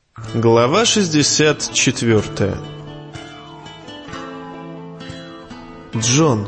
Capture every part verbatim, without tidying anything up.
Глава шестьдесят четвертая. Джон.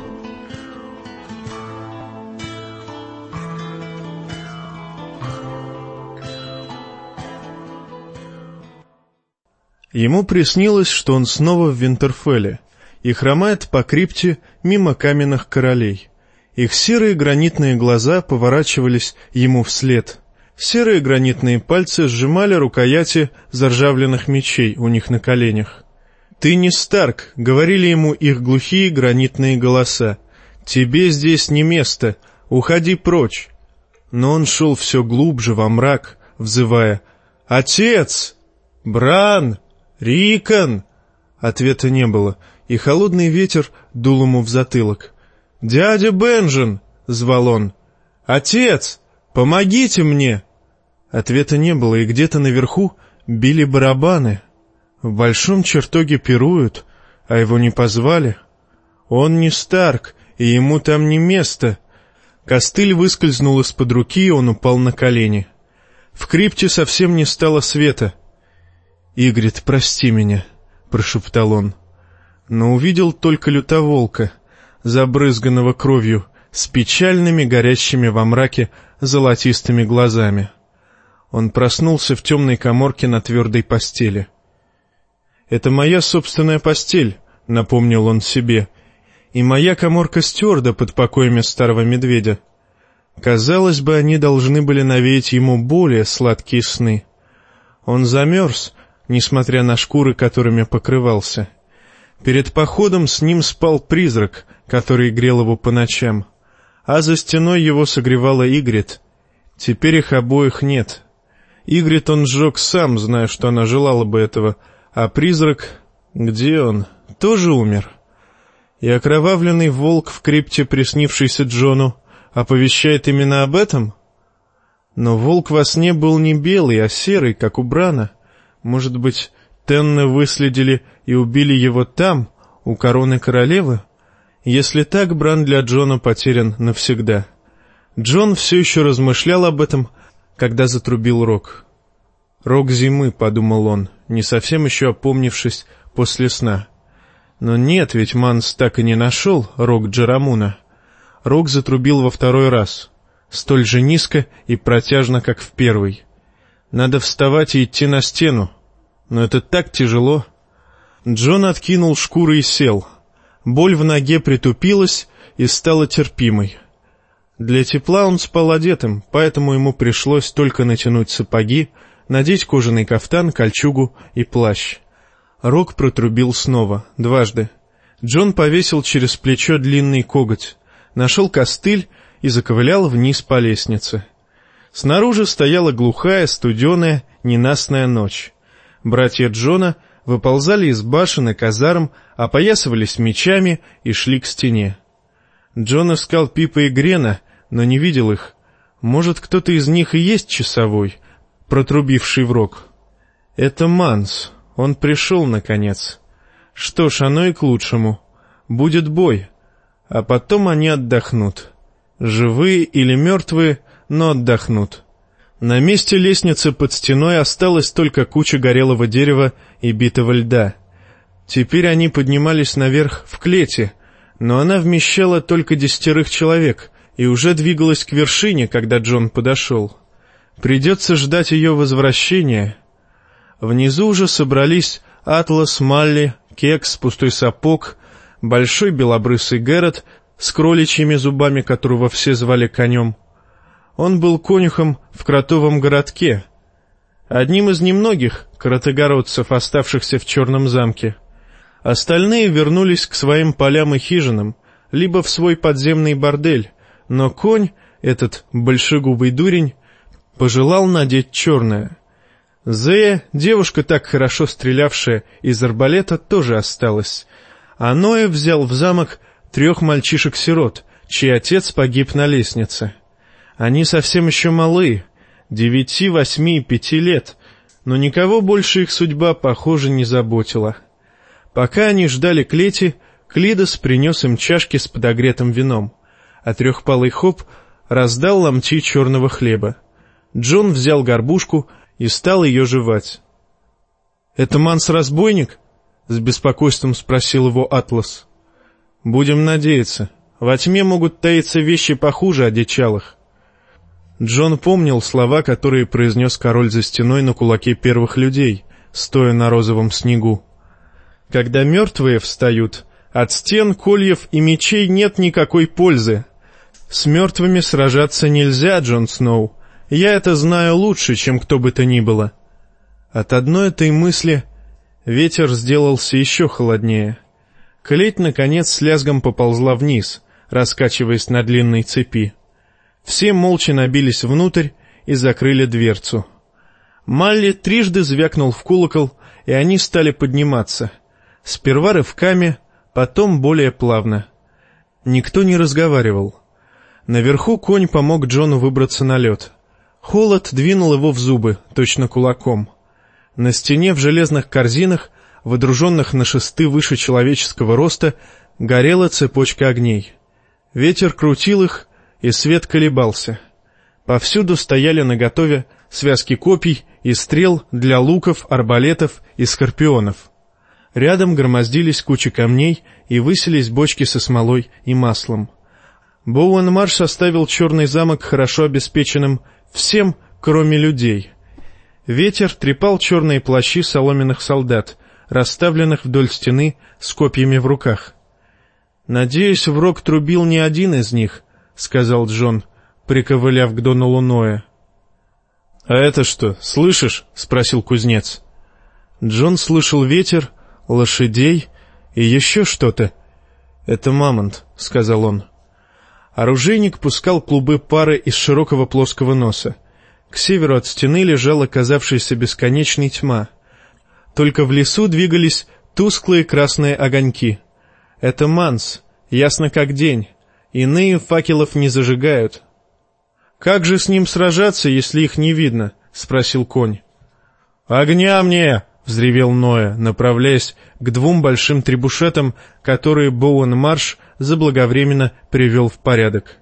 Ему приснилось, что он снова в Винтерфелле и хромает по крипте мимо каменных королей. Их серые гранитные глаза поворачивались ему вслед. Серые гранитные пальцы сжимали рукояти заржавленных мечей у них на коленях. «Ты не Старк», — говорили ему их глухие гранитные голоса. «Тебе здесь не место, уходи прочь». Но он шел все глубже во мрак, взывая: «Отец! Бран! Рикон!» Ответа не было, и холодный ветер дул ему в затылок. «Дядя Бенджин!» — звал он. «Отец! Помогите мне!» Ответа не было, и где-то наверху били барабаны. В большом чертоге пируют, а его не позвали. Он не Старк, и ему там не место. Костыль выскользнул из-под руки, и он упал на колени. В крипте совсем не стало света. «Игрит, прости меня», — прошептал он. Но увидел только лютоволка, забрызганного кровью, с печальными, горящими во мраке золотистыми глазами. Он проснулся в темной каморке на твердой постели. «Это моя собственная постель», — напомнил он себе, «и моя каморка стюарда под покоями старого медведя». Казалось бы, они должны были навеять ему более сладкие сны. Он замерз, несмотря на шкуры, которыми покрывался. Перед походом с ним спал призрак, который грел его по ночам, а за стеной его согревала Игрит. Теперь их обоих нет. Игрит он сжег сам, зная, что она желала бы этого, а призрак... Где он? Тоже умер. И окровавленный волк в крипте, приснившийся Джону, оповещает именно об этом? Но волк во сне был не белый, а серый, как у Брана. Может быть, Тенна выследили и убили его там, у короны королевы? Если так, Бран для Джона потерян навсегда. Джон все еще размышлял об этом, когда затрубил рог. «Рог зимы», — подумал он, не совсем еще опомнившись после сна. Но нет, ведь Манс так и не нашел рог Джарамуна. Рог затрубил во второй раз, столь же низко и протяжно, как в первый. Надо вставать и идти на стену. Но это так тяжело. Джон откинул шкуры и сел. Боль в ноге притупилась и стала терпимой. Для тепла он спал одетым, поэтому ему пришлось только натянуть сапоги, надеть кожаный кафтан, кольчугу и плащ. Рог протрубил снова, дважды. Джон повесил через плечо длинный коготь, нашел костыль и заковылял вниз по лестнице. Снаружи стояла глухая, студеная, ненастная ночь. Братья Джона выползали из башен и казарм, опоясывались мечами и шли к стене. Джон искал Пипа и Грена, но не видел их. Может, кто-то из них и есть часовой, протрубивший в рог. Это Манс. Он пришел, наконец. Что ж, оно и к лучшему. Будет бой, а потом они отдохнут. Живые или мертвые, но отдохнут. На месте лестницы под стеной осталась только куча горелого дерева и битого льда. Теперь они поднимались наверх в клете, но она вмещала только десятерых человек и уже двигалась к вершине, когда Джон подошел. Придется ждать ее возвращения. Внизу уже собрались Атлас, Малли, Кекс, Пустой Сапог, большой белобрысый Герат с кроличьими зубами, которого все звали конем. Он был конюхом в кротовом городке, одним из немногих кротогородцев, оставшихся в Черном замке. Остальные вернулись к своим полям и хижинам, либо в свой подземный бордель, но конь, этот большегубый дурень, пожелал надеть черное. Зея, девушка, так хорошо стрелявшая из арбалета, тоже осталась, а Ноэ взял в замок трех мальчишек-сирот, чей отец погиб на лестнице. Они совсем еще малы, девяти, восьми и пяти лет, но никого больше их судьба, похоже, не заботила. Пока они ждали клети, Клидос принес им чашки с подогретым вином, а трехпалый Хоп раздал ломти черного хлеба. Джон взял горбушку и стал ее жевать. «Это Манс-разбойник?» — с беспокойством спросил его Атлас. «Будем надеяться. Во тьме могут таиться вещи похуже одичалых». Джон помнил слова, которые произнес король за стеной на кулаке первых людей, стоя на розовом снегу. «Когда мертвые встают, от стен, кольев и мечей нет никакой пользы. С мертвыми сражаться нельзя, Джон Сноу. Я это знаю лучше, чем кто бы то ни было». От одной этой мысли ветер сделался еще холоднее. Клеть, наконец, с лязгом поползла вниз, раскачиваясь на длинной цепи. Все молча набились внутрь и закрыли дверцу. Малли трижды звякнул в колокол, и они стали подниматься. Сперва рывками, потом более плавно. Никто не разговаривал. Наверху конь помог Джону выбраться на лед. Холод двинул его в зубы, точно кулаком. На стене в железных корзинах, водруженных на шесты выше человеческого роста, горела цепочка огней. Ветер крутил их, и свет колебался. Повсюду стояли наготове связки копий и стрел для луков, арбалетов и скорпионов. Рядом громоздились кучи камней и высились бочки со смолой и маслом. Боуэн-Марш оставил черный замок хорошо обеспеченным всем, кроме людей. Ветер трепал черные плащи соломенных солдат, расставленных вдоль стены с копьями в руках. «Надеюсь, в рог трубил не один из них», — сказал Джон, приковыляв к Доналу Ноэ. «А это что, слышишь?» — спросил кузнец. Джон слышал ветер, лошадей и еще что-то. «Это мамонт», — сказал он. Оружейник пускал клубы пары из широкого плоского носа. К северу от стены лежала казавшаяся бесконечной тьма. Только в лесу двигались тусклые красные огоньки. Это манс, ясно как день. Иные факелов не зажигают. «Как же с ним сражаться, если их не видно?» — спросил конь. «Огня мне!» — взревел Ноэ, направляясь к двум большим требушетам, которые Боуэн-Марш заблаговременно привел в порядок.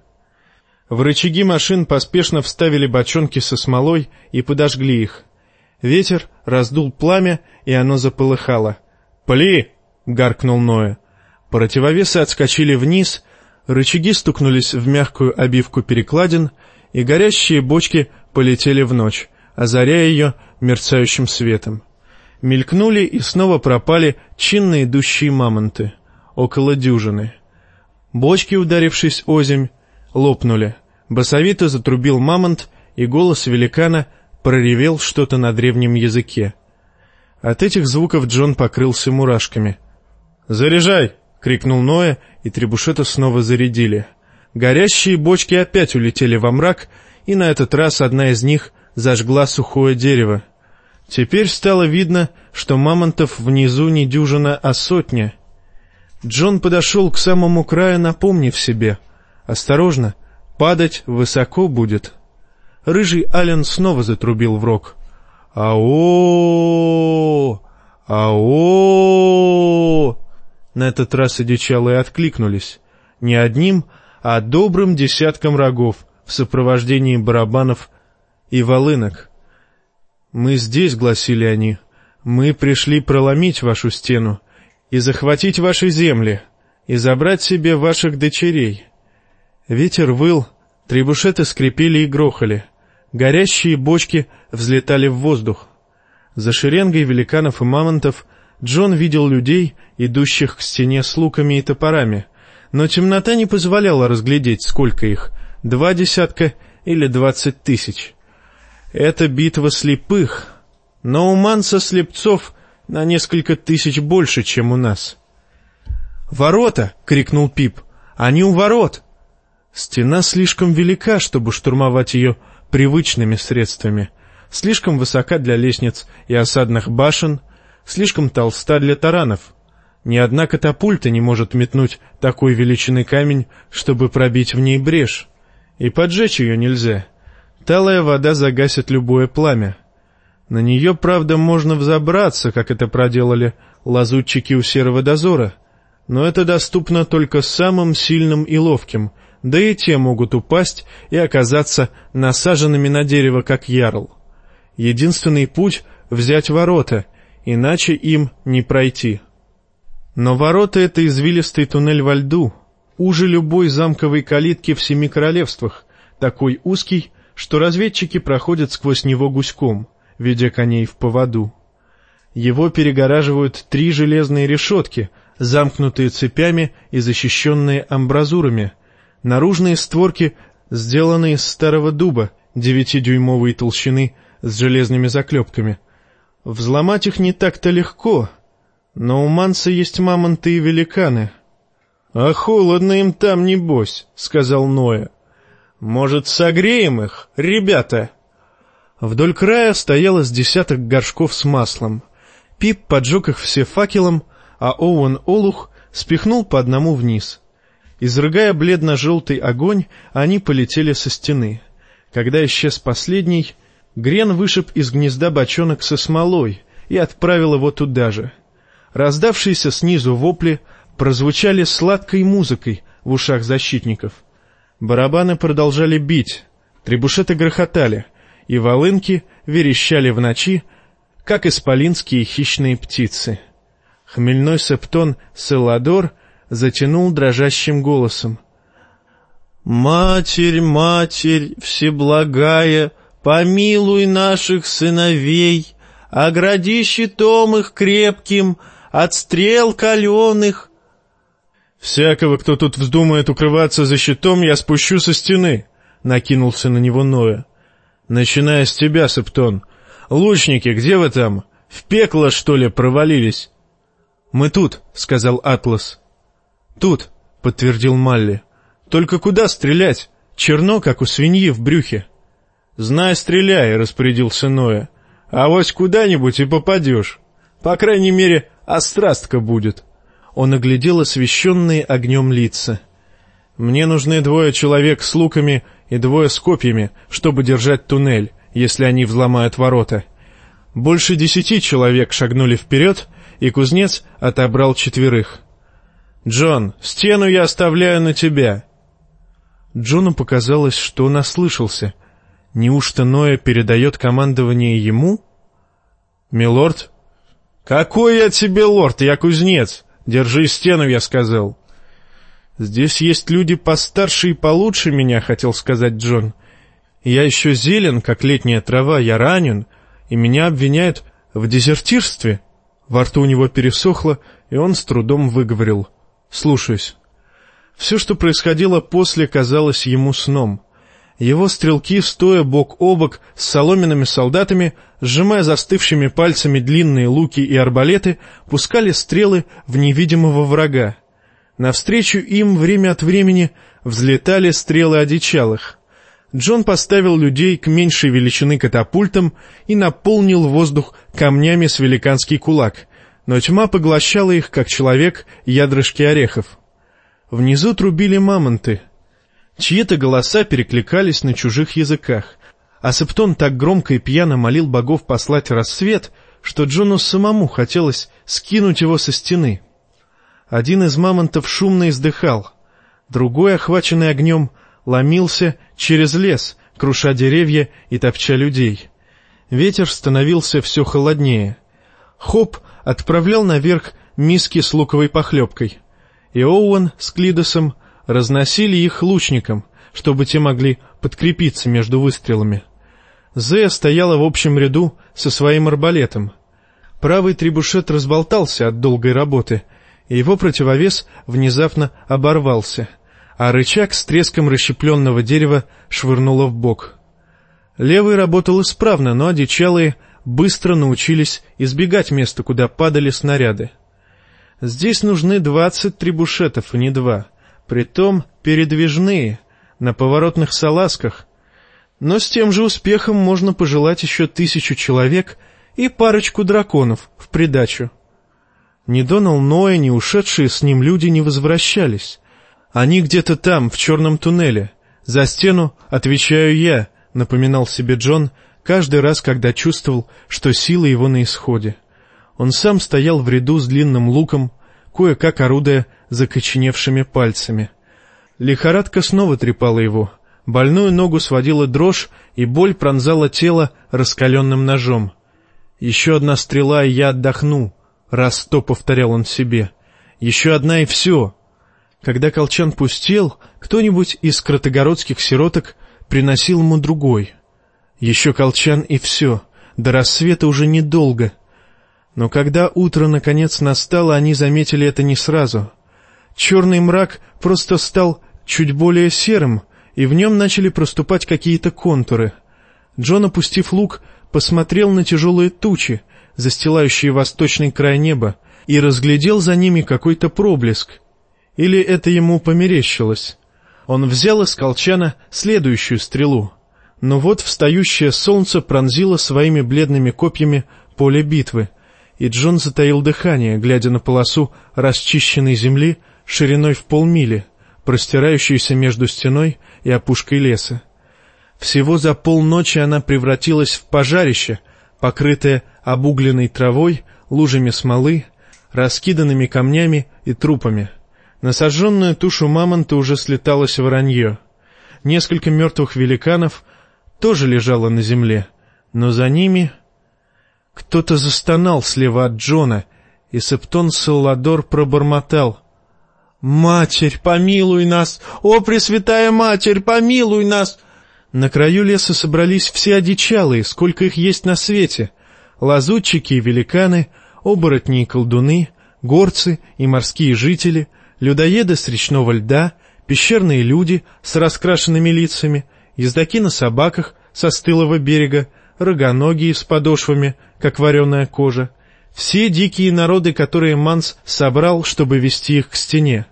В рычаги машин поспешно вставили бочонки со смолой и подожгли их. Ветер раздул пламя, и оно заполыхало. «Пли!» — гаркнул Ноэ. Противовесы отскочили вниз, рычаги стукнулись в мягкую обивку перекладин, и горящие бочки полетели в ночь, озаряя ее мерцающим светом. Мелькнули и снова пропали чинно идущие мамонты, около дюжины. Бочки, ударившись озимь, лопнули. Басовито затрубил мамонт, и голос великана проревел что-то на древнем языке. От этих звуков Джон покрылся мурашками. «Заряжай!» — крикнул Ноэ, и требушеты снова зарядили. Горящие бочки опять улетели во мрак, и на этот раз одна из них зажгла сухое дерево. Теперь стало видно, что мамонтов внизу не дюжина, а сотня. Джон подошел к самому краю, напомнив себе: «Осторожно, падать высоко будет». Рыжий Ален снова затрубил в рог. «Ау! Ау!» На этот раз одичалые откликнулись. Не одним, а добрым десятком рогов в сопровождении барабанов и волынок. «Мы здесь», — гласили они, — «мы пришли проломить вашу стену и захватить ваши земли, и забрать себе ваших дочерей». Ветер выл, требушеты скрипели и грохали, горящие бочки взлетали в воздух. За шеренгой великанов и мамонтов Джон видел людей, идущих к стене с луками и топорами, но темнота не позволяла разглядеть, сколько их — два десятка или двадцать тысяч. Это битва слепых, но у Манса слепцов на несколько тысяч больше, чем у нас. «Ворота!» — крикнул Пип. «Они у ворот!» Стена слишком велика, чтобы штурмовать ее привычными средствами, слишком высока для лестниц и осадных башен, слишком толста для таранов. Ни одна катапульта не может метнуть такой величины камень, чтобы пробить в ней брешь. И поджечь ее нельзя. Талая вода загасит любое пламя. На нее, правда, можно взобраться, как это проделали лазутчики у Серого дозора, но это доступно только самым сильным и ловким, да и те могут упасть и оказаться насаженными на дерево, как ярл. Единственный путь — взять ворота, иначе им не пройти. Но ворота — это извилистый туннель во льду, уже любой замковой калитки в семи королевствах, такой узкий, что разведчики проходят сквозь него гуськом, ведя коней в поводу. Его перегораживают три железные решетки, замкнутые цепями и защищенные амбразурами. Наружные створки сделаны из старого дуба, девятидюймовой толщины с железными заклепками. Взломать их не так-то легко, но у Манса есть мамонты и великаны. — А холодно им там, небось, — сказал Ноэ. — Может, согреем их, ребята? Вдоль края стояло с десяток горшков с маслом. Пип поджег их все факелом, а Оуэн Олух спихнул по одному вниз. Изрыгая бледно-желтый огонь, они полетели со стены. Когда исчез последний, Грен вышиб из гнезда бочонок со смолой и отправил его туда же. Раздавшиеся снизу вопли прозвучали сладкой музыкой в ушах защитников. Барабаны продолжали бить, требушеты грохотали, и волынки верещали в ночи, как исполинские хищные птицы. Хмельной септон Селладор затянул дрожащим голосом: «Матерь, Матерь Всеблагая, помилуй наших сыновей, огради щитом их крепким от стрел каленых». «Всякого, кто тут вздумает укрываться за щитом, я спущу со стены», — накинулся на него Ноэ. «Начиная с тебя, Септон. Лучники, где вы там? В пекло, что ли, провалились?» «Мы тут», — сказал Атлас. «Тут», — подтвердил Малли. «Только куда стрелять? Черно, как у свиньи в брюхе». «Знай, стреляй», — распорядился Ноэ. «Авось куда-нибудь и попадешь. По крайней мере, острастка будет». Он оглядел освещенные огнем лица. «Мне нужны двое человек с луками и двое с копьями, чтобы держать туннель, если они взломают ворота». Больше десяти человек шагнули вперед, и кузнец отобрал четверых. «Джон, стену я оставляю на тебя». Джону показалось, что он ослышался. Неужто Ноэ передает командование ему? «Милорд?» «Какой я тебе лорд, я кузнец! Держи стену, я сказал». «Здесь есть люди постарше и получше меня», — хотел сказать Джон. «Я еще зелен, как летняя трава, я ранен, и меня обвиняют в дезертирстве». Во рту у него пересохло, и он с трудом выговорил: «Слушаюсь». Все, что происходило после, казалось ему сном. Его стрелки, стоя бок о бок с соломенными солдатами, сжимая застывшими пальцами длинные луки и арбалеты, пускали стрелы в невидимого врага. Навстречу им время от времени взлетали стрелы одичалых. Джон поставил людей к меньшей величины катапультам и наполнил воздух камнями с великанский кулак, но тьма поглощала их, как человек ядрышки орехов. Внизу трубили мамонты. Чьи-то голоса перекликались на чужих языках, а Септон так громко и пьяно молил богов послать рассвет, что Джону самому хотелось скинуть его со стены. Один из мамонтов шумно издыхал, другой, охваченный огнем, ломился через лес, круша деревья и топча людей. Ветер становился все холоднее. Хоп отправлял наверх миски с луковой похлебкой, и Оуэн с Клидосом разносили их лучникам, чтобы те могли подкрепиться между выстрелами. Зея стояла в общем ряду со своим арбалетом. Правый требушет разболтался от долгой работы, и его противовес внезапно оборвался, а рычаг с треском расщепленного дерева швырнуло в бок. Левый работал исправно, но одичалые быстро научились избегать места, куда падали снаряды. Здесь нужны двадцать требушетов, а не два, притом передвижные, на поворотных салазках. Но с тем же успехом можно пожелать еще тысячу человек и парочку драконов в придачу. Ни Донал Ноэ, ни ушедшие с ним люди не возвращались. Они где-то там, в черном туннеле. За стену отвечаю я, напоминал себе Джон, каждый раз, когда чувствовал, что сила его на исходе. Он сам стоял в ряду с длинным луком, кое-как орудуя закоченевшими пальцами. Лихорадка снова трепала его. Больную ногу сводила дрожь, и боль пронзала тело раскаленным ножом. «Еще одна стрела, и я отдохну», — раз сто повторял он себе. «Еще одна, и все». Когда колчан пустел, кто-нибудь из кротогородских сироток приносил ему другой. Еще колчан, и все. До рассвета уже недолго. Но когда утро наконец настало, они заметили это не сразу. Черный мрак просто стал чуть более серым, и в нем начали проступать какие-то контуры. Джон, опустив лук, посмотрел на тяжелые тучи, застилающие восточный край неба, и разглядел за ними какой-то проблеск. Или это ему померещилось? Он взял из колчана следующую стрелу. Но вот встающее солнце пронзило своими бледными копьями поле битвы, и Джон затаил дыхание, глядя на полосу расчищенной земли шириной в полмили, простирающуюся между стеной и опушкой леса. Всего за полночи она превратилась в пожарище, покрытое обугленной травой, лужами смолы, раскиданными камнями и трупами. На сожженную тушу мамонта уже слеталось воронье. Несколько мертвых великанов тоже лежало на земле, но за ними... Кто-то застонал слева от Джона, и Септон Салладор пробормотал: «Матерь, помилуй нас! О, Пресвятая Матерь, помилуй нас!» На краю леса собрались все одичалые, сколько их есть на свете: лазутчики и великаны, оборотни и колдуны, горцы и морские жители, людоеды с речного льда, пещерные люди с раскрашенными лицами, ездаки на собаках со стылого берега, рогоногие с подошвами, как вареная кожа, все дикие народы, которые Манс собрал, чтобы вести их к стене.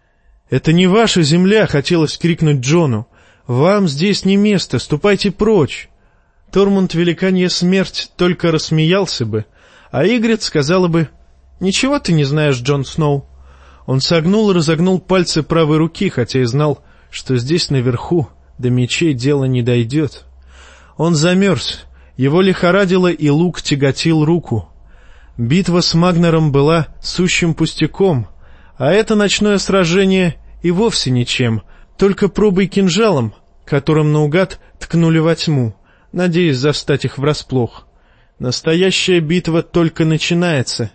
«Это не ваша земля!» — хотелось крикнуть Джону. «Вам здесь не место, ступайте прочь!» Тормунд Великанья Смерть только рассмеялся бы, а Игрит сказала бы: «Ничего ты не знаешь, Джон Сноу». Он согнул и разогнул пальцы правой руки, хотя и знал, что здесь наверху до мечей дело не дойдет. Он замерз, его лихорадило, и лук тяготил руку. Битва с Магнером была сущим пустяком, а это ночное сражение и вовсе ничем, только пробой кинжалом, которым наугад ткнули во тьму, надеясь застать их врасплох. Настоящая битва только начинается.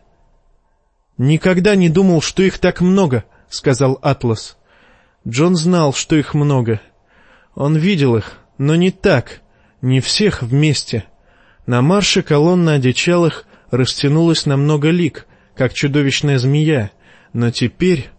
«Никогда не думал, что их так много», — сказал Атлас. Джон знал, что их много. Он видел их, но не так, не всех вместе. На марше колонна одичалых растянулась на много лиг, как чудовищная змея, но теперь...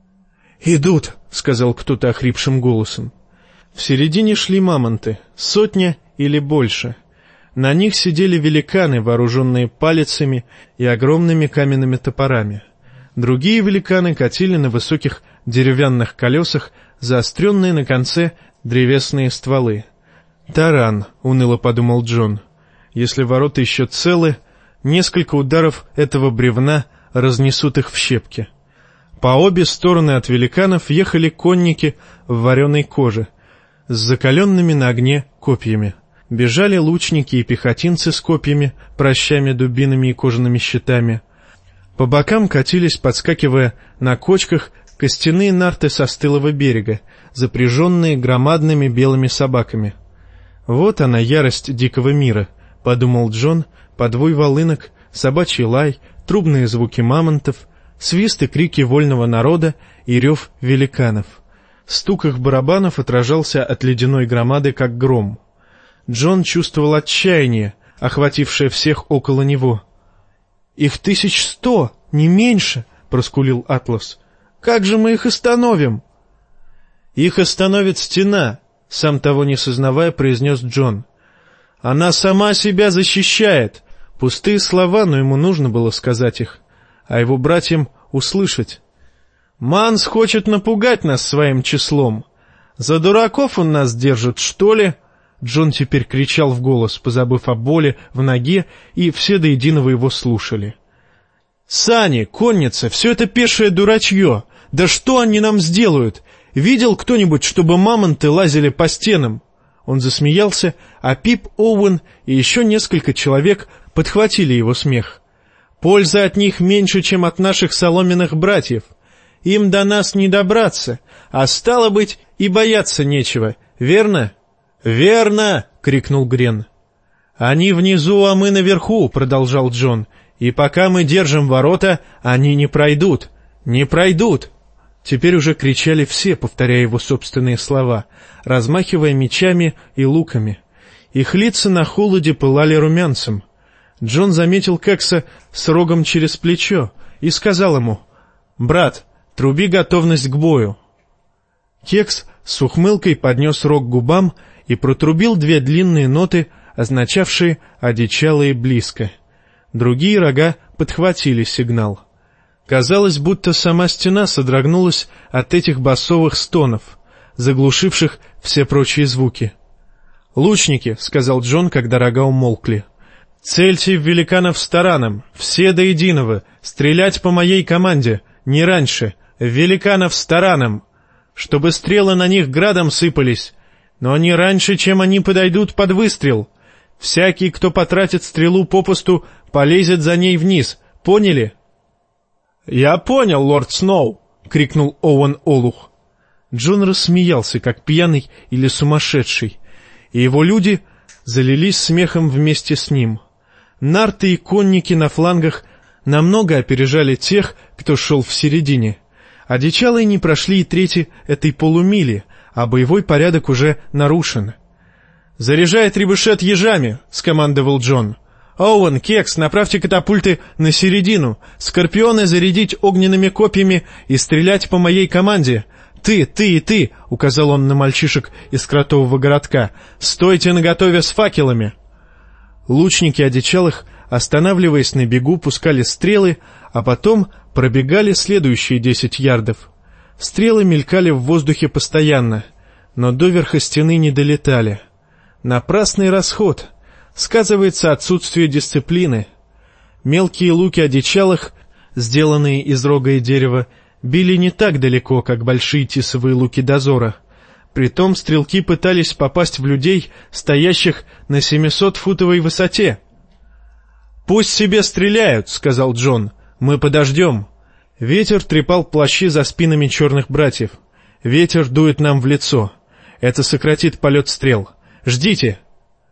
«Идут», — сказал кто-то охрипшим голосом. В середине шли мамонты, сотня или больше. На них сидели великаны, вооруженные палицами и огромными каменными топорами. Другие великаны катили на высоких деревянных колесах заостренные на конце древесные стволы. «Таран», — уныло подумал Джон. «Если ворота еще целы, несколько ударов этого бревна разнесут их в щепки». По обе стороны от великанов ехали конники в вареной коже, с закаленными на огне копьями. Бежали лучники и пехотинцы с копьями, прощами, дубинами и кожаными щитами. По бокам катились, подскакивая на кочках, костяные нарты со стылого берега, запряженные громадными белыми собаками. «Вот она, ярость дикого мира», — подумал Джон, подвой волынок, собачий лай, трубные звуки мамонтов, свист и крики вольного народа и рев великанов. Стук их барабанов отражался от ледяной громады, как гром. Джон чувствовал отчаяние, охватившее всех около него. «Их тысяч сто, не меньше!» — проскулил Атлас. «Как же мы их остановим?» «Их остановит стена», — сам того не сознавая, произнес Джон. «Она сама себя защищает». Пустые слова, но ему нужно было сказать их, а его братьям услышать. «Манс хочет напугать нас своим числом. За дураков он нас держит, что ли?» Джон теперь кричал в голос, позабыв о боли в ноге, и все до единого его слушали. «Сани, конница, все это пешее дурачье! Да что они нам сделают? Видел кто-нибудь, чтобы мамонты лазили по стенам?» Он засмеялся, а Пип, Оуэн и еще несколько человек подхватили его смех. «Польза от них меньше, чем от наших соломенных братьев. Им до нас не добраться, а стало быть, и бояться нечего, верно?» «Верно!» — крикнул Грен. «Они внизу, а мы наверху», — продолжал Джон. «И пока мы держим ворота, они не пройдут. Не пройдут!» Теперь уже кричали все, повторяя его собственные слова, размахивая мечами и луками. Их лица на холоде пылали румянцем. Джон заметил Кекса с рогом через плечо и сказал ему: «Брат, труби готовность к бою». Кекс с ухмылкой поднес рог к губам и протрубил две длинные ноты, означавшие «одичалые близко». Другие рога подхватили сигнал. Казалось, будто сама стена содрогнулась от этих басовых стонов, заглушивших все прочие звуки. «Лучники», — сказал Джон, когда рога умолкли, — «цельте в великанов с тараном, все до единого, стрелять по моей команде, не раньше, в великанов с тараном, чтобы стрелы на них градом сыпались, но не раньше, чем они подойдут под выстрел. Всякий, кто потратит стрелу попусту, полезет за ней вниз, поняли?» «Я понял, лорд Сноу!» — крикнул Оуэн Олух. Джон рассмеялся, как пьяный или сумасшедший, и его люди залились смехом вместе с ним. Нарты и конники на флангах намного опережали тех, кто шел в середине. Одичалые не прошли и трети этой полумили, а боевой порядок уже нарушен. «Заряжай требушет ежами!» — скомандовал Джон. «Оуэн, Кекс, направьте катапульты на середину, скорпионы зарядить огненными копьями и стрелять по моей команде. Ты, ты и ты!» — указал он на мальчишек из кротового городка. «Стойте наготове с факелами!» Лучники одичалых, останавливаясь на бегу, пускали стрелы, а потом пробегали следующие десять ярдов. Стрелы мелькали в воздухе постоянно, но до верха стены не долетали. Напрасный расход. Сказывается отсутствие дисциплины. Мелкие луки одичалых, сделанные из рога и дерева, били не так далеко, как большие тисовые луки дозора. Притом стрелки пытались попасть в людей, стоящих на семисотфутовой высоте. «Пусть себе стреляют», — сказал Джон. «Мы подождем». Ветер трепал плащи за спинами черных братьев. «Ветер дует нам в лицо. Это сократит полет стрел. Ждите!»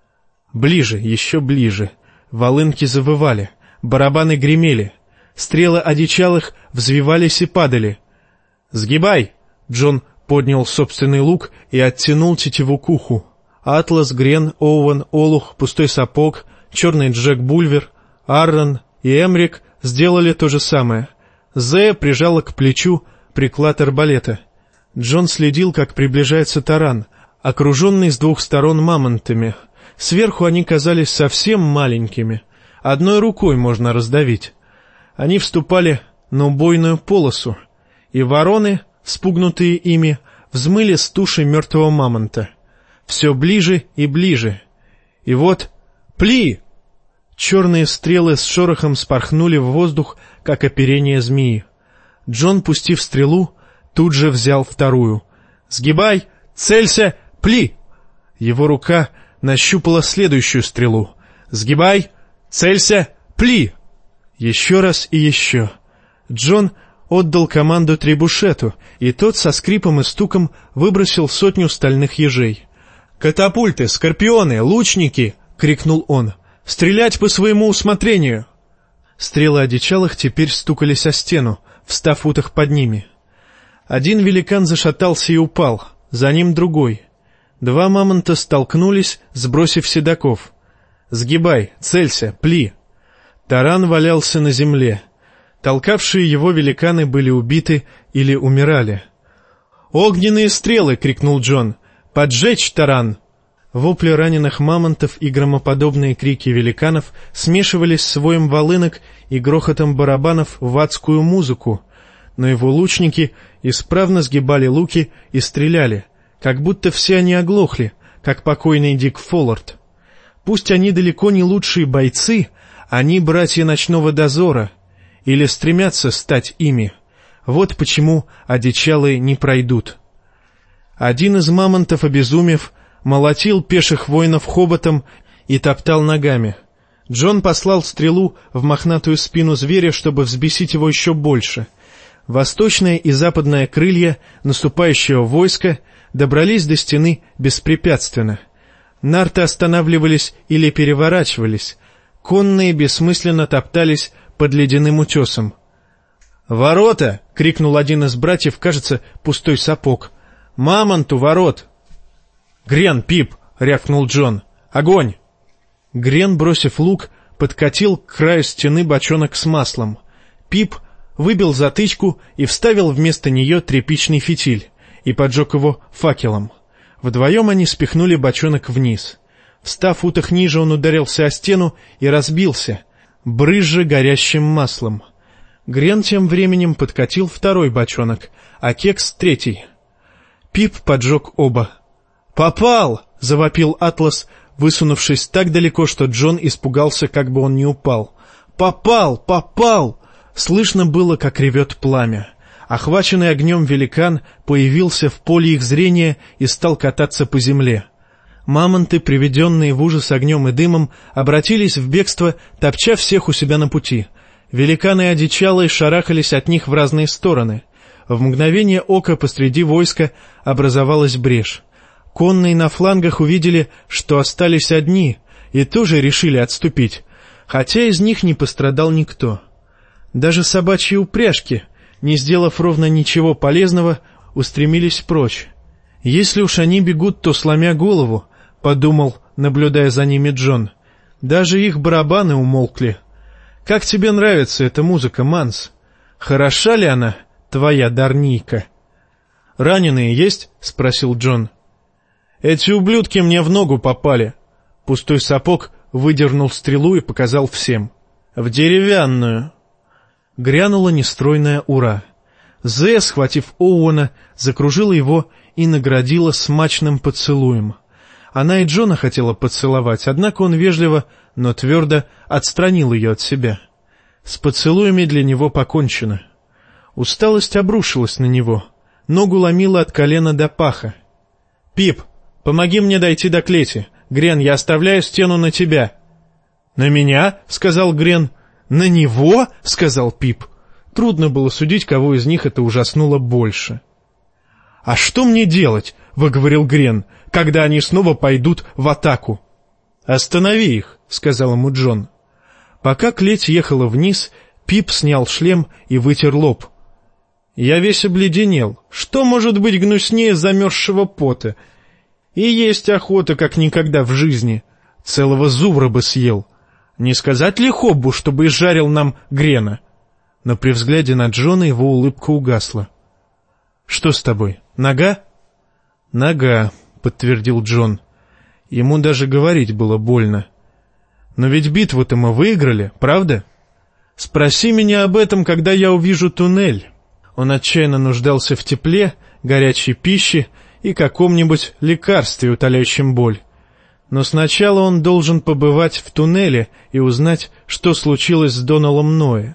Ближе, еще ближе. Волынки завывали, барабаны гремели. Стрелы одичалых взвивались и падали. «Сгибай!» — Джон поднял собственный лук и оттянул тетиву к уху. Атлас, Грен, Оуэн, Олух, Пустой Сапог, Черный Джек Бульвер, Аррон и Эмрик сделали то же самое. Зея прижала к плечу приклад арбалета. Джон следил, как приближается таран, окруженный с двух сторон мамонтами. Сверху они казались совсем маленькими. Одной рукой можно раздавить. Они вступали на убойную полосу, и вороны, спугнутые ими, взмыли с туши мертвого мамонта. Все ближе и ближе. И вот... Пли! Черные стрелы с шорохом спорхнули в воздух, как оперение змеи. Джон, пустив стрелу, тут же взял вторую. «Сгибай! Целься! Пли!» Его рука нащупала следующую стрелу. «Сгибай! Целься! Пли!» Еще раз и еще. Джон отдал команду требушету, и тот со скрипом и стуком выбросил сотню стальных ежей. «Катапульты, скорпионы, лучники!» — крикнул он. «Стрелять по своему усмотрению!» Стрелы одичалых теперь стукались о стену, в ста футах под ними. Один великан зашатался и упал, за ним другой. Два мамонта столкнулись, сбросив седаков. «Сгибай, целься, пли!» Таран валялся на земле. Толкавшие его великаны были убиты или умирали. «Огненные стрелы!» — крикнул Джон. «Поджечь таран!» Вопли раненых мамонтов и громоподобные крики великанов смешивались с воем волынок и грохотом барабанов в адскую музыку, но его лучники исправно сгибали луки и стреляли, как будто все они оглохли, как покойный Дик Фоллард. Пусть они далеко не лучшие бойцы, они братья ночного дозора, или стремятся стать ими. Вот почему одичалые не пройдут. Один из мамонтов, обезумев, молотил пеших воинов хоботом и топтал ногами. Джон послал стрелу в мохнатую спину зверя, чтобы взбесить его еще больше. Восточное и западное крылья наступающего войска добрались до стены беспрепятственно. Нарты останавливались или переворачивались. Конные бессмысленно топтались под ледяным утесом. «Ворота!» — крикнул один из братьев, кажется, пустой сапог. «Мамонту ворот!» «Грен, Пип!» — рявкнул Джон. «Огонь!» Грен, бросив лук, подкатил к краю стены бочонок с маслом. Пип выбил затычку и вставил вместо нее тряпичный фитиль и поджег его факелом. Вдвоем они спихнули бочонок вниз. Встав футах ниже, он ударился о стену и разбился, брызжа горящим маслом. Грен тем временем подкатил второй бочонок, а Кекс — третий. Пип поджег оба. «Попал!» — завопил Атлас, высунувшись так далеко, что Джон испугался, как бы он не упал. «Попал! Попал!» Слышно было, как ревет пламя. Охваченный огнем великан появился в поле их зрения и стал кататься по земле. Мамонты, приведенные в ужас огнем и дымом, обратились в бегство, топча всех у себя на пути. Великаны одичалые шарахались от них в разные стороны. В мгновение ока посреди войска образовалась брешь. Конные на флангах увидели, что остались одни, и тоже решили отступить, хотя из них не пострадал никто. Даже собачьи упряжки, не сделав ровно ничего полезного, устремились прочь. «Если уж они бегут, то сломя голову», — подумал, наблюдая за ними Джон. «Даже их барабаны умолкли. Как тебе нравится эта музыка, Манс? Хороша ли она, твоя дарнийка?» «Раненые есть?» — спросил Джон. «Эти ублюдки мне в ногу попали». Пустой сапог выдернул стрелу и показал всем. «В деревянную». Грянула нестройная «Ура». Зея, схватив Оуэна, закружила его и наградила смачным поцелуем. Она и Джона хотела поцеловать, однако он вежливо, но твердо отстранил ее от себя. С поцелуями для него покончено. Усталость обрушилась на него, ногу ломила от колена до паха. «Пип, помоги мне дойти до клети. Грен, я оставляю стену на тебя». «На меня?» — сказал Грен. «На него?» — сказал Пип. Трудно было судить, кого из них это ужаснуло больше. «А что мне делать?» — выговорил Грен, — «когда они снова пойдут в атаку». «Останови их», — сказал ему Джон. Пока клеть ехала вниз, Пип снял шлем и вытер лоб. «Я весь обледенел. Что может быть гнуснее замерзшего пота? И есть охота, как никогда в жизни. Целого зубра бы съел. Не сказать ли Хоббу, чтобы изжарил нам Грена?» Но при взгляде на Джона его улыбка угасла. «Что с тобой, нога?» «Нога», — подтвердил Джон. Ему даже говорить было больно. «Но ведь битву-то мы выиграли, правда? Спроси меня об этом, когда я увижу туннель». Он отчаянно нуждался в тепле, горячей пище и каком-нибудь лекарстве, утоляющем боль. Но сначала он должен побывать в туннеле и узнать, что случилось с Доналом Ноэ.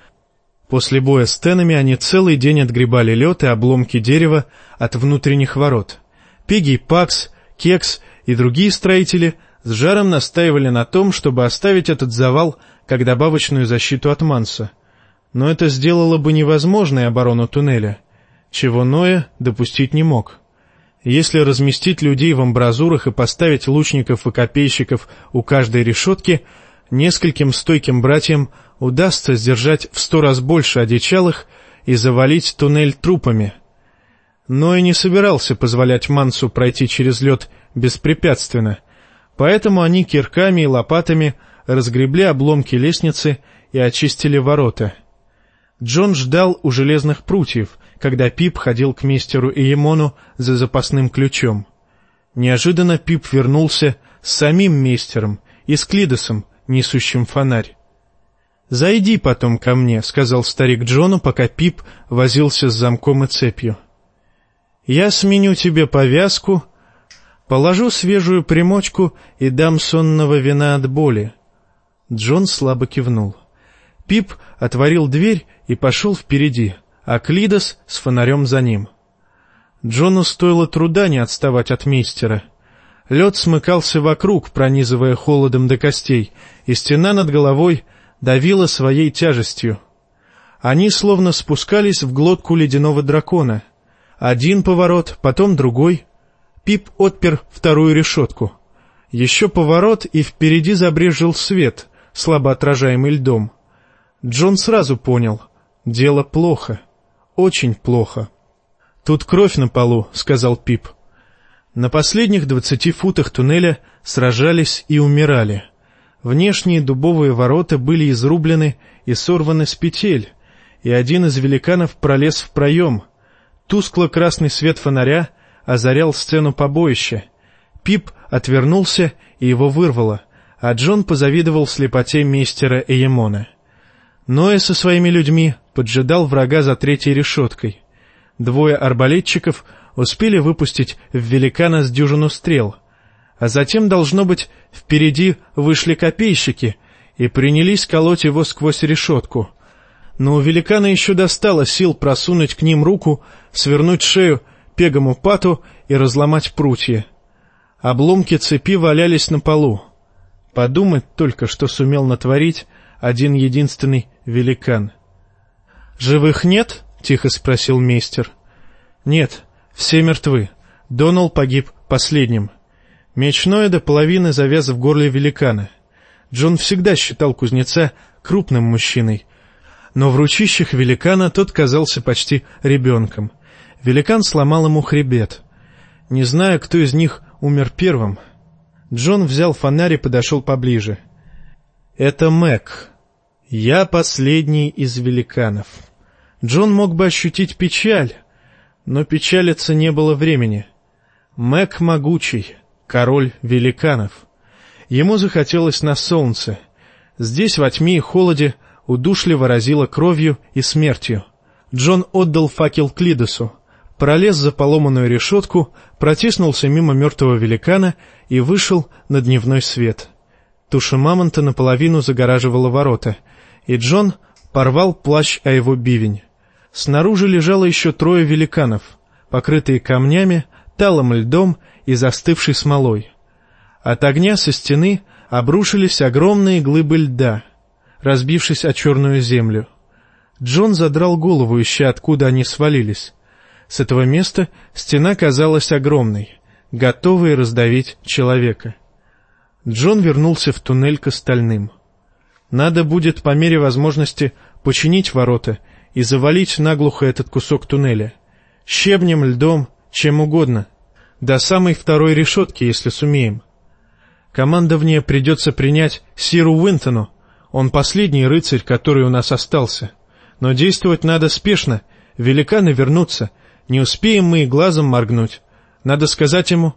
После боя с Тенами они целый день отгребали лед и обломки дерева от внутренних ворот. Пигги, Пакс, Кекс и другие строители с жаром настаивали на том, чтобы оставить этот завал как добавочную защиту от Манса. Но это сделало бы невозможной оборону туннеля, чего Ноэ допустить не мог. Если разместить людей в амбразурах и поставить лучников и копейщиков у каждой решетки, нескольким стойким братьям удастся сдержать в сто раз больше одичалых и завалить туннель трупами. Но и не собирался позволять Мансу пройти через лед беспрепятственно, поэтому они кирками и лопатами разгребли обломки лестницы и очистили ворота. Джон ждал у железных прутьев, когда Пип ходил к мистеру Иемону за запасным ключом. Неожиданно Пип вернулся с самим мистером и с Клидосом, несущим фонарь. «Зайди потом ко мне», — сказал старик Джону, пока Пип возился с замком и цепью. «Я сменю тебе повязку, положу свежую примочку и дам сонного вина от боли». Джон слабо кивнул. Пип отворил дверь и пошел впереди, а Клидос с фонарем за ним. Джону стоило труда не отставать от мистера. Лед смыкался вокруг, пронизывая холодом до костей, и стена над головой давила своей тяжестью. Они словно спускались в глотку ледяного дракона. Один поворот, потом другой. Пип отпер вторую решетку. Еще поворот, и впереди забрезжил свет, слабо отражаемый льдом. Джон сразу понял — дело плохо, очень плохо. «Тут кровь на полу», — сказал Пип. На последних двадцати футах туннеля сражались и умирали. Внешние дубовые ворота были изрублены и сорваны с петель, и один из великанов пролез в проем. Тускло-красный свет фонаря озарял сцену побоища. Пип отвернулся, и его вырвало, а Джон позавидовал слепоте мистера Эйемона. Ноэ со своими людьми поджидал врага за третьей решеткой. Двое арбалетчиков успели выпустить в великана с дюжину стрел, а затем, должно быть, впереди вышли копейщики и принялись колоть его сквозь решетку. Но у великана еще достало сил просунуть к ним руку, свернуть шею пегому пату и разломать прутья. Обломки цепи валялись на полу. Подумать только, что сумел натворить один единственный великан. «Живых нет?» — тихо спросил мейстер. «Нет, все мертвы. Донал погиб последним». Меч Ноя до половины завяз в горле великана. Джон всегда считал кузнеца крупным мужчиной, но в ручищах великана тот казался почти ребенком. Великан сломал ему хребет. Не знаю, кто из них умер первым. Джон взял фонарь и подошел поближе. «Это Мэг. Я последний из великанов». Джон мог бы ощутить печаль, но печалиться не было времени. Мэг могучий, король великанов. Ему захотелось на солнце. Здесь, во тьме и холоде, удушливо разило кровью и смертью. Джон отдал факел Клидосу, пролез за поломанную решетку, протиснулся мимо мертвого великана и вышел на дневной свет. Туша мамонта наполовину загораживала ворота, и Джон порвал плащ о его бивень. Снаружи лежало еще трое великанов, покрытые камнями, талым льдом и застывшей смолой. От огня со стены обрушились огромные глыбы льда, разбившись о черную землю. Джон задрал голову, ища, откуда они свалились. С этого места стена казалась огромной, готовой раздавить человека. Джон вернулся в туннель к остальным. Надо будет по мере возможности починить ворота и завалить наглухо этот кусок туннеля. Щебнем, льдом, чем угодно. До самой второй решетки, если сумеем. Командование придется принять Сиру Уинтону. Он последний рыцарь, который у нас остался. Но действовать надо спешно. Великаны вернутся. Не успеем мы и глазом моргнуть. Надо сказать ему...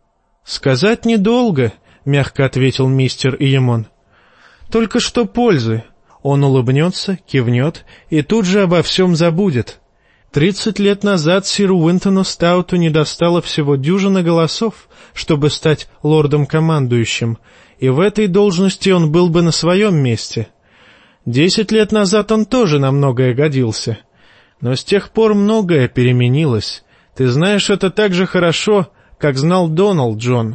— Сказать недолго, — мягко ответил мистер Эйемон. — Только что пользы. Он улыбнется, кивнет и тут же обо всем забудет. Тридцать лет назад сиру Уинтону Стауту не достало всего дюжины голосов, чтобы стать лордом-командующим, и в этой должности он был бы на своем месте. Десять лет назад он тоже на многое годился. Но с тех пор многое переменилось. Ты знаешь это так же хорошо, как знал Донал, Джон.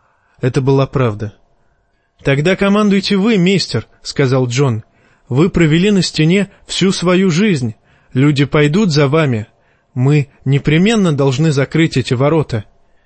Это была правда. «Тогда командуйте вы, мистер», — сказал Джон. «Вы провели на стене всю свою жизнь. Люди пойдут за вами. Мы непременно должны закрыть эти ворота».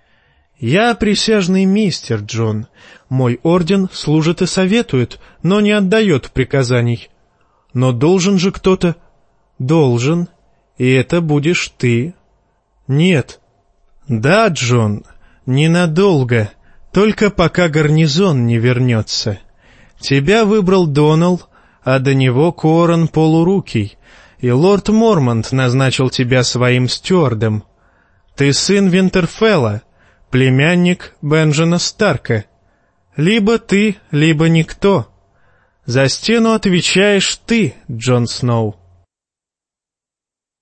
«Я присяжный мистер, Джон. Мой орден служит и советует, но не отдает приказаний. Но должен же кто-то...» «Должен. И это будешь ты». «Нет». «Да, Джон, ненадолго, только пока гарнизон не вернется. Тебя выбрал Донал, а до него Корон Полурукий, и лорд Мормонт назначил тебя своим стюардом. Ты сын Винтерфелла, племянник Бенджена Старка. Либо ты, либо никто. За стену отвечаешь ты, Джон Сноу».